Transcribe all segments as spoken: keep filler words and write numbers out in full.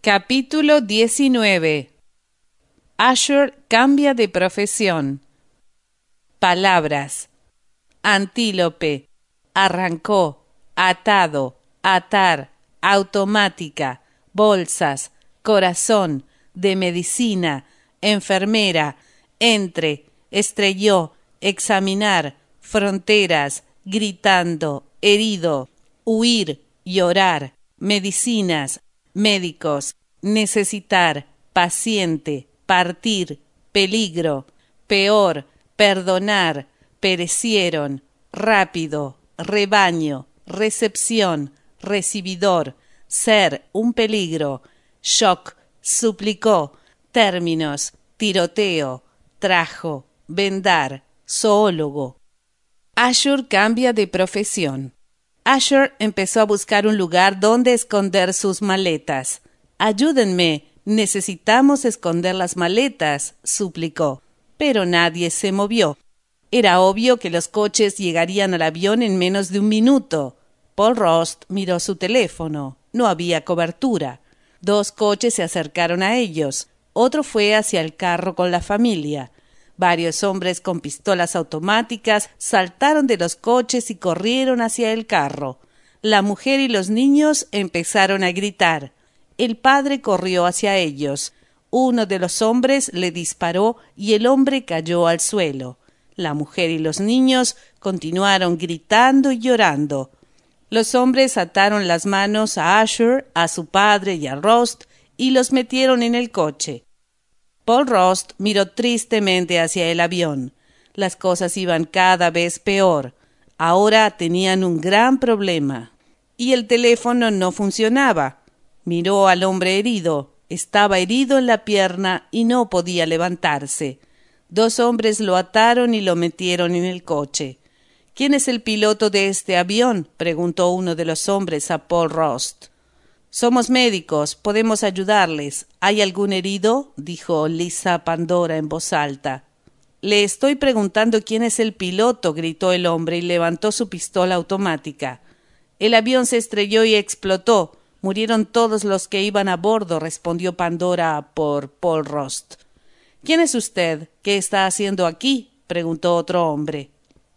Capítulo diecinueve. Asher cambia de profesión. Palabras: antílope, arrancó, atado, atar, automática, bolsas, corazón, de medicina, enfermera, entre, estrelló, examinar, fronteras, gritando, herido, huir, llorar, medicinas, médicos, necesitar, paciente, partir, peligro, peor, perdonar, perecieron, rápido, rebaño, recepción, recibidor, ser, un peligro, shock, suplicó, términos, tiroteo, trajo, vendar, zoólogo. Asher cambia de profesión. Asher empezó a buscar un lugar donde esconder sus maletas. «Ayúdenme, necesitamos esconder las maletas», suplicó. Pero nadie se movió. Era obvio que los coches llegarían al avión en menos de un minuto. Paul Rost miró su teléfono. No había cobertura. Dos coches se acercaron a ellos. Otro fue hacia el carro con la familia. Varios hombres con pistolas automáticas saltaron de los coches y corrieron hacia el carro. La mujer y los niños empezaron a gritar. El padre corrió hacia ellos. Uno de los hombres le disparó y el hombre cayó al suelo. La mujer y los niños continuaron gritando y llorando. Los hombres ataron las manos a Asher, a su padre y a Rost y los metieron en el coche. Paul Rost miró tristemente hacia el avión. Las cosas iban cada vez peor. Ahora tenían un gran problema. Y el teléfono no funcionaba. Miró al hombre herido. Estaba herido en la pierna y no podía levantarse. Dos hombres lo ataron y lo metieron en el coche. «¿Quién es el piloto de este avión?», preguntó uno de los hombres a Paul Rost. «Somos médicos, podemos ayudarles. ¿Hay algún herido?», dijo Lisa Pandora en voz alta. «Le estoy preguntando quién es el piloto», gritó el hombre y levantó su pistola automática. «El avión se estrelló y explotó. Murieron todos los que iban a bordo», respondió Pandora por Paul Rost. «¿Quién es usted? ¿Qué está haciendo aquí?», preguntó otro hombre.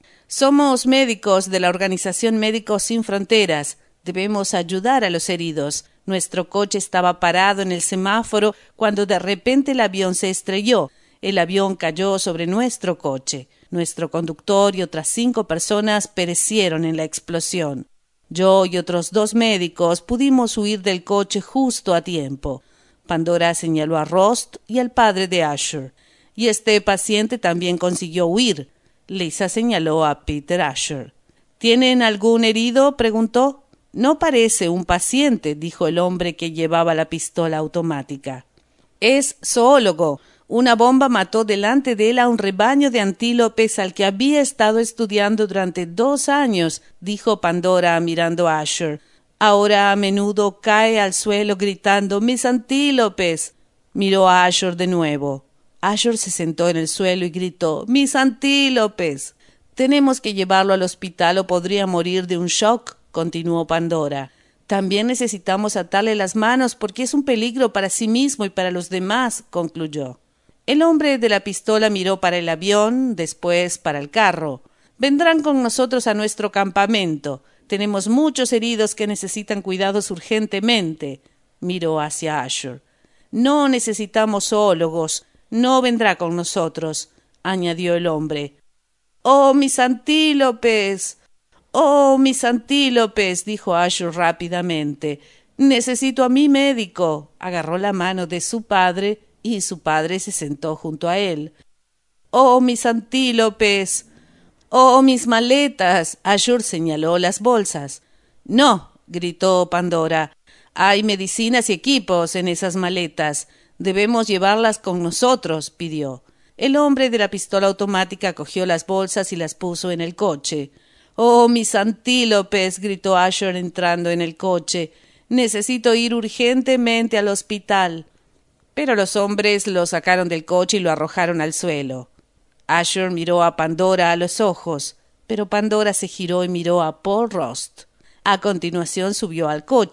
«Somos médicos de la organización Médicos Sin Fronteras. Debemos ayudar a los heridos. Nuestro coche estaba parado en el semáforo cuando de repente el avión se estrelló. El avión cayó sobre nuestro coche. Nuestro conductor y otras cinco personas perecieron en la explosión. Yo y otros dos médicos pudimos huir del coche justo a tiempo». Pandora señaló a Rost y al padre de Asher. «Y este paciente también consiguió huir». Lisa señaló a Peter Asher. «¿Tienen algún herido?», preguntó. «No parece un paciente», dijo el hombre que llevaba la pistola automática. «Es zoólogo. Una bomba mató delante de él a un rebaño de antílopes al que había estado estudiando durante dos años», dijo Pandora mirando a Asher. «Ahora a menudo cae al suelo gritando «¡mis antílopes!». Miró a Asher de nuevo. Asher se sentó en el suelo y gritó «¡mis antílopes!». «Tenemos que llevarlo al hospital o podría morir de un shock», continuó Pandora. «También necesitamos atarle las manos porque es un peligro para sí mismo y para los demás», concluyó. El hombre de la pistola miró para el avión, después para el carro. «Vendrán con nosotros a nuestro campamento. Tenemos muchos heridos que necesitan cuidados urgentemente», miró hacia Asher. «No necesitamos zoólogos. No vendrá con nosotros», añadió el hombre. «¡Oh, mis antílopes! ¡Oh, mis antílopes!», dijo Asher rápidamente. «Necesito a mi médico». Agarró la mano de su padre y su padre se sentó junto a él. «¡Oh, mis antílopes! ¡Oh, mis maletas!», Asher señaló las bolsas. «No», gritó Pandora. «Hay medicinas y equipos en esas maletas. Debemos llevarlas con nosotros», pidió. El hombre de la pistola automática cogió las bolsas y las puso en el coche. «¡Oh, mis antílopes!», gritó Asher entrando en el coche. «Necesito ir urgentemente al hospital». Pero los hombres lo sacaron del coche y lo arrojaron al suelo. Asher miró a Pandora a los ojos, pero Pandora se giró y miró a Paul Rost. A continuación subió al coche,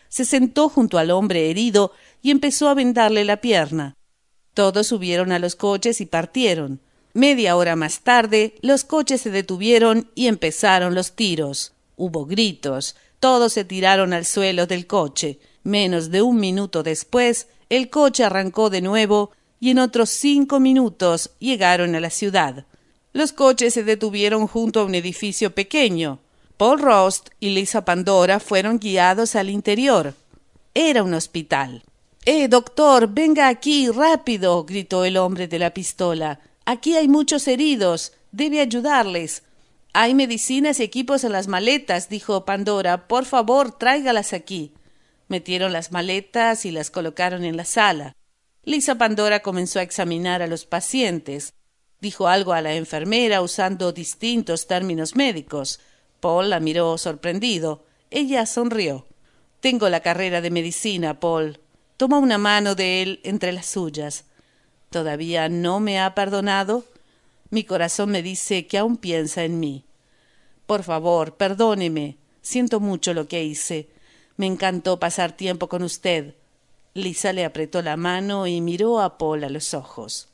Se sentó junto al hombre herido y empezó a vendarle la pierna. Todos subieron a los coches y partieron. Media hora más tarde, los coches se detuvieron y empezaron los tiros. Hubo gritos. Todos se tiraron al suelo del coche. Menos de un minuto después, el coche arrancó de nuevo y en otros cinco minutos llegaron a la ciudad. Los coches se detuvieron junto a un edificio pequeño. Paul Rost y Lisa Pandora fueron guiados al interior. Era un hospital. «¡Eh, doctor, venga aquí, rápido!», gritó el hombre de la pistola. «Aquí hay muchos heridos. Debe ayudarles». «Hay medicinas y equipos en las maletas», dijo Pandora. «Por favor, tráigalas aquí». Metieron las maletas y las colocaron en la sala. Lisa Pandora comenzó a examinar a los pacientes. Dijo algo a la enfermera usando distintos términos médicos. Paul la miró sorprendido. Ella sonrió. «Tengo la carrera de medicina, Paul». Tomó una mano de él entre las suyas. «¿Todavía no me ha perdonado? Mi corazón me dice que aún piensa en mí. Por favor, perdóneme. Siento mucho lo que hice. Me encantó pasar tiempo con usted». Lisa le apretó la mano y miró a Paul a los ojos.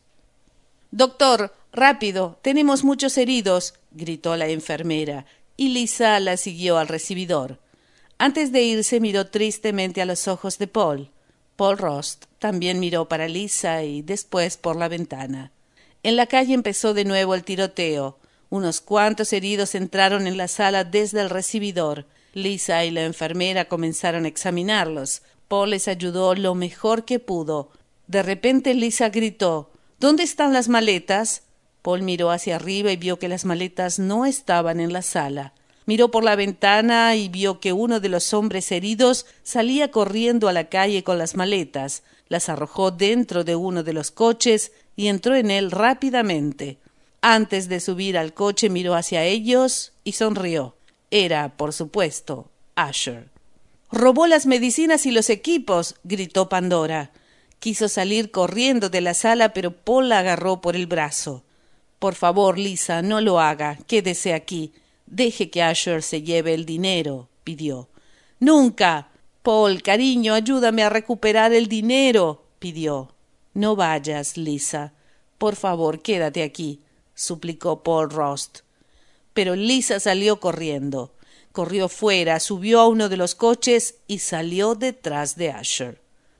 «Doctor, rápido, tenemos muchos heridos», gritó la enfermera, y Lisa la siguió al recibidor. Antes de irse miró tristemente a los ojos de Paul. Paul Rost también miró para Lisa y después por la ventana. En la calle empezó de nuevo el tiroteo. Unos cuantos heridos entraron en la sala desde el recibidor. Lisa y la enfermera comenzaron a examinarlos. Paul les ayudó lo mejor que pudo. De repente Lisa gritó: «¿Dónde están las maletas?». Paul miró hacia arriba y vio que las maletas no estaban en la sala. Miró por la ventana y vio que uno de los hombres heridos salía corriendo a la calle con las maletas. Las arrojó dentro de uno de los coches y entró en él rápidamente. Antes de subir al coche miró hacia ellos y sonrió. Era, por supuesto, Asher. «¡Robó las medicinas y los equipos!», gritó Pandora. Quiso salir corriendo de la sala, pero Paul la agarró por el brazo. «Por favor, Lisa, no lo haga. Quédese aquí. Deje que Asher se lleve el dinero», pidió. «¡Nunca! Paul, cariño, ayúdame a recuperar el dinero», pidió. «No vayas, Lisa. Por favor, quédate aquí», suplicó Paul Rost. Pero Lisa salió corriendo. Corrió fuera, subió a uno de los coches y salió detrás de Asher.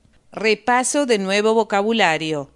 Repaso de nuevo vocabulario.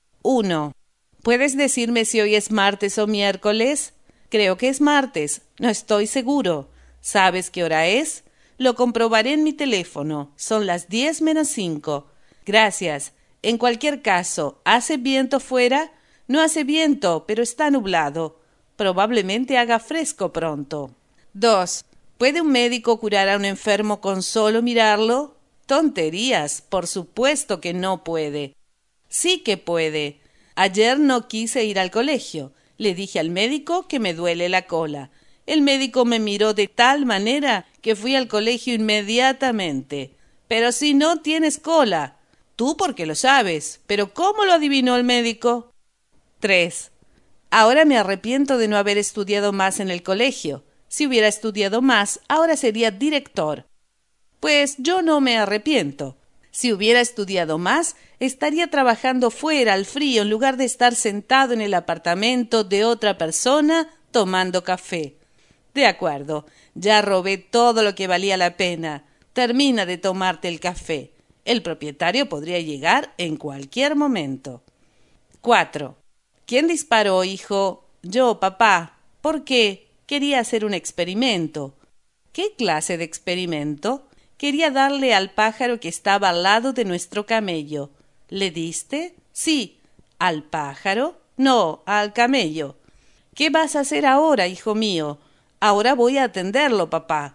uno. ¿Puedes decirme si hoy es martes o miércoles? Creo que es martes. No estoy seguro. ¿Sabes qué hora es? Lo comprobaré en mi teléfono. Son las diez menos cinco. Gracias. En cualquier caso, ¿hace viento fuera? No hace viento, pero está nublado. Probablemente haga fresco pronto. dos. ¿Puede un médico curar a un enfermo con solo mirarlo? Tonterías. Por supuesto que no puede. Sí que puede. Ayer no quise ir al colegio. Le dije al médico que me duele la cola. El médico me miró de tal manera que fui al colegio inmediatamente. Pero si no tienes cola. Tú porque lo sabes. Pero ¿cómo lo adivinó el médico? tres. Ahora me arrepiento de no haber estudiado más en el colegio. Si hubiera estudiado más, ahora sería director. Pues yo no me arrepiento. Si hubiera estudiado más, estaría trabajando fuera al frío en lugar de estar sentado en el apartamento de otra persona tomando café. De acuerdo, ya robé todo lo que valía la pena. Termina de tomarte el café. El propietario podría llegar en cualquier momento. cuatro. ¿Quién disparó, hijo? Yo, papá. ¿Por qué? Quería hacer un experimento. ¿Qué clase de experimento? Quería darle al pájaro que estaba al lado de nuestro camello. ¿Le diste? Sí. ¿Al pájaro? No, al camello. ¿Qué vas a hacer ahora, hijo mío? Ahora voy a atenderlo, papá.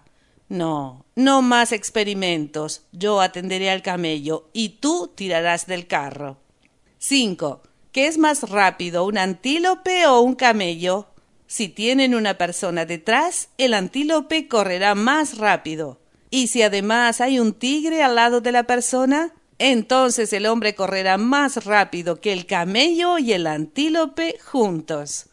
No, no más experimentos. Yo atenderé al camello y tú tirarás del carro. cinco. ¿Qué es más rápido, un antílope o un camello? Si tienen una persona detrás, el antílope correrá más rápido. Y si además hay un tigre al lado de la persona, entonces el hombre correrá más rápido que el camello y el antílope juntos.